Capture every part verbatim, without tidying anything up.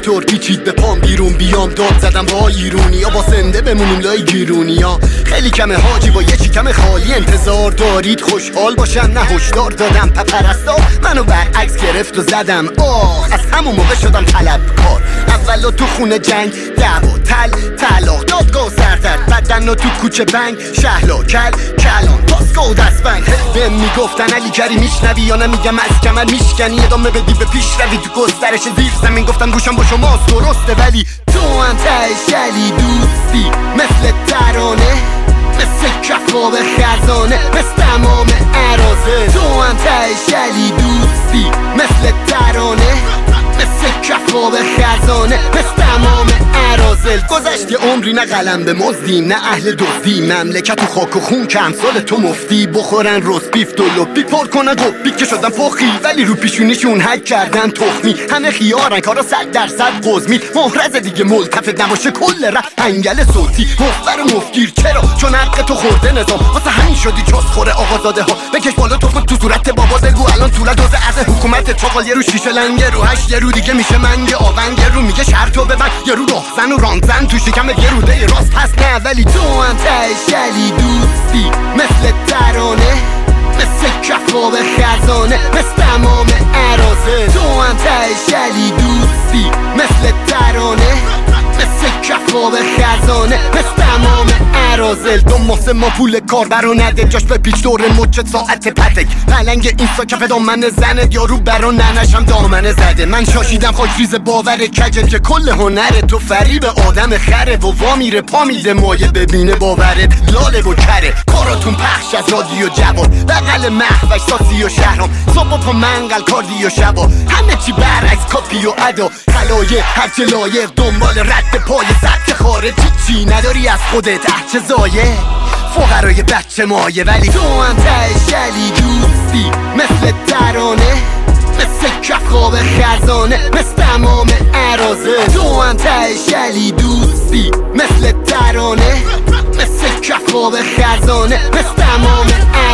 موتور پیچید به پام بیرون بیام داد زدم با ایرونی یا با سنده بمونیم لای گیرونی ها. خیلی کمه حاجی با یه چیکم خالی انتظار دارید خوشحال باشم، نه هشدار دادم پپرستا منو برعکس گرفت و زدم آه. از همون موقع شدم طلبکار، اولو تو خونه جنگ دعوا تل طلاق دادگاه سردرد بدن و تو کوچه بنگ شهلا کل کلان پاسگاه دست بنگ. به میگفتن علی کری میشنوی یا نمیگم از کمر میشکنی ادامه بدی به پیش روی تو گسترش زیر زمین. گفتم گوشم با شماست درسته ولی تو هم تشلی دوستی مثل ترانه، مثل کفاب خزانه، مثل تمام عرازه. تو هم تشلی دوستی مثل ترانه، مثل کفاب خزانه، مثل تمام عرازل. گذشت یه عمری نه قلم به مزدیم نه اهل دزدی، مملکت و خاک و خون که امثال تو مفتی بخورن روز بیف دلو بی پر کنن قبی که شدن فخی ولی رو پیشونیشون حک کردن تخمی. همه خیارن کارا صد درصد قزمی، محرز دیگه ملتفت نباشه کل رفت انگل صوتی مفبر و مفگیر. چرا؟ چون حق تو خورده نظام واسه همین شدی جز خوره آقازاده ها. بکش بالا تو خود تو صورت بابا بگو الان طول دوز از حکومت چاقال یه رو شیشه لنگه رو هشت یه رو دیگه میشه منگه آونگ یه رو میگه شرطو ببند یه رو راهزن و رانزن تو شکم یه روده راست هست نه ولی تو هم تشلی دوستی مثل ترانه، مثل کفاب خزانه، مثل تمام عرازه. تو هم تشلی دوستی مثل ترانه، مثل کفاب خزانه، مثل تمام عرازل. دو ماسه ما پول کار برا نده جاش به پیچ دور مچت ساعت پتک پلنگ اینستا کف دامن زنت یارو برا ننشم دامنه زده. من شاشیدم خاک ریز باور کجت که کل هنر تو فریب آدم خره و وا میره پا میده مایه ببینه باورت لاله و کره. کاراتون پخش از رادیو جواد بغل محوش ساسی و شهرام صبح پا منقل کاردی و شبا همه چی برعکس کاپی و ادا خلایه هرچه لایق دنبال رد پای سبک خارجی چی نداری از خودت احچه زایه فقرای بچه مایه ولی تو هم تشلی دوستی مثل ترانه، مثل کفاب خزانه، مثل تمام عرازه. تو هم تشلی دوستی مثل ترانه، مثل کفاب خزانه، مثل تمام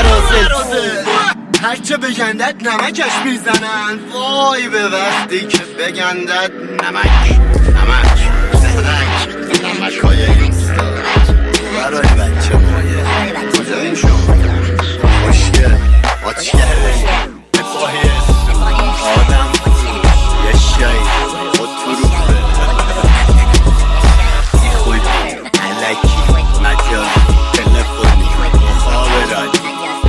عرازه. هرچه بگندد نمکش میزنن وای به وقتی که بگندد نمک نمک زدک نمک های اینستا برای بچه مایه کجاییم شما خوشگل آچ کرده بفاهیست آدم یه شایی خود تو رو ای خوی علکی مجازی تلفنی مخابراتی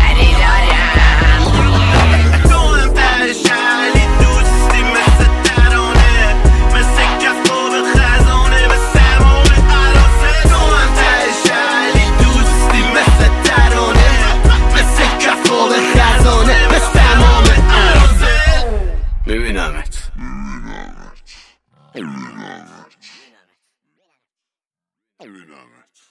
میبینمت میبینمت میبینمت